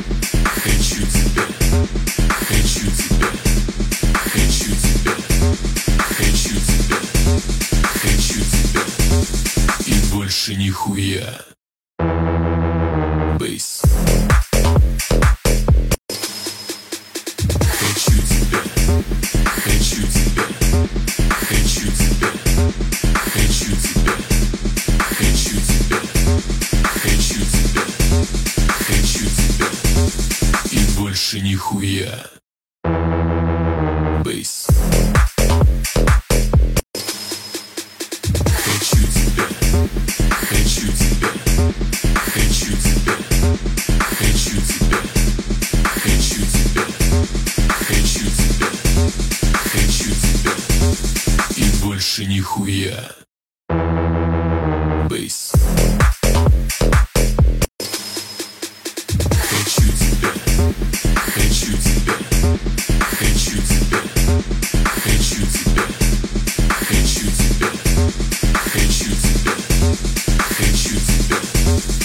Хочу тебя, хочу тебя, хочу тебя, хочу тебя, хочу тебя. И больше нихуя. Бейс. Хочу тебя, хочу тебя, хочу тебя, хочу тебя, хочу тебя, хочу тебя, хочу тебя. И больше нихуя. Бейс. Хочу тебя, хочу тебя, хочу тебя, хочу тебя, хочу тебя, хочу тебя, хочу тебя. И больше нихуя. Бейс.